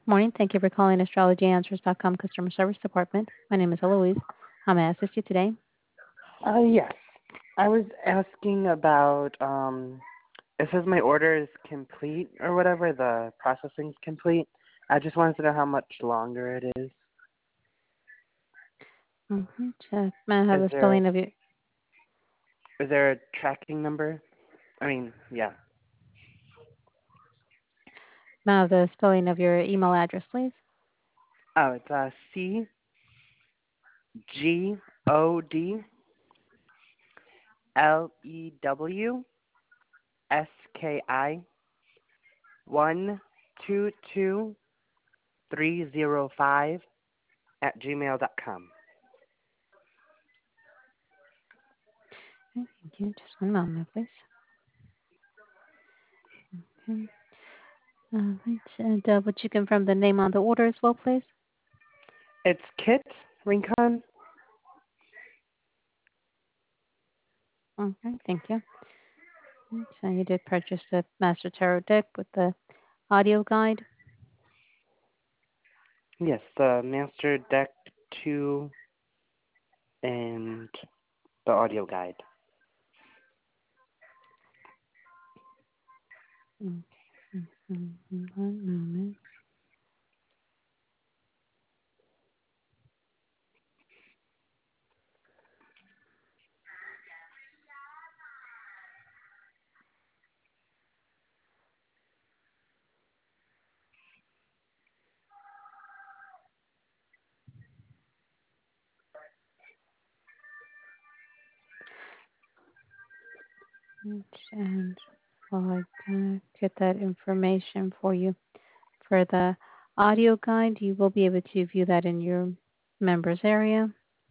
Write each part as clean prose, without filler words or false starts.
Morning. Thank you for calling astrologyanswers.com customer service department. My name is Eloise. How may I assist you today? Yes. I was asking about, it says my order is complete or whatever, the processing's complete. I just wanted to know how much longer it is. Check. May I have Is the there spelling of your is there a tracking number? Yeah. May I have the spelling of your email address, please? Oh, it's CGODLEWSKI 122 305 @gmail.com. Okay, thank you. Just one moment, please. Okay. Right. And would you confirm the name on the order as well, please? It's Kit Rincon. Okay, thank you. Right, so you did purchase the Master Tarot deck with the audio guide. Yes, the Master Deck 2 and the audio guide. Okay. One moment. And I'll get that information for you. For the audio guide, you will be able to view that in your members area.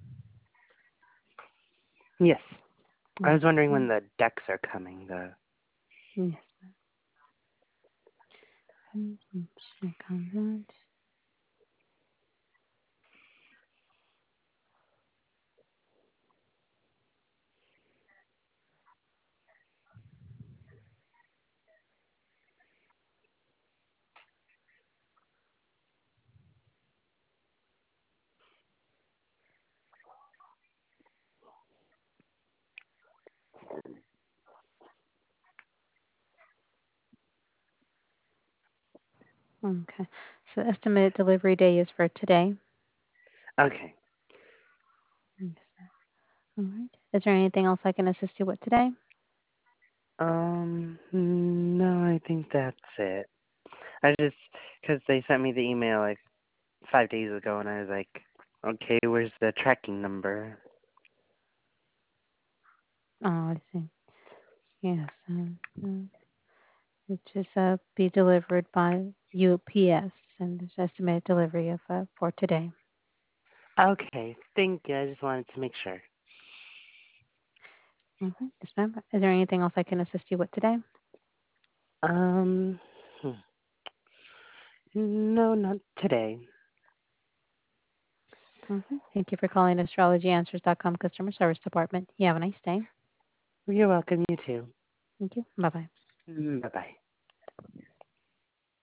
Yes. I was wondering Okay. when the decks are coming. The Yes. Check on that. Okay. So estimated delivery day is for today. Okay. Yes. All right. Is there anything else I can assist you with today? No, I think that's it. I just, because they sent me the email like 5 days ago, and I was like, okay, where's the tracking number? Oh, I see. Yes. It just be delivered by UPS, and there's estimated delivery of for today. Okay, thank you. I just wanted to make sure. Mm-hmm. Yes, ma'am. Is there anything else I can assist you with today? Um, hmm. No, not today. Mm-hmm. Thank you for calling astrologyanswers.com customer service department. You have a nice day. You're welcome. You too. Thank you. Bye bye. Bye bye.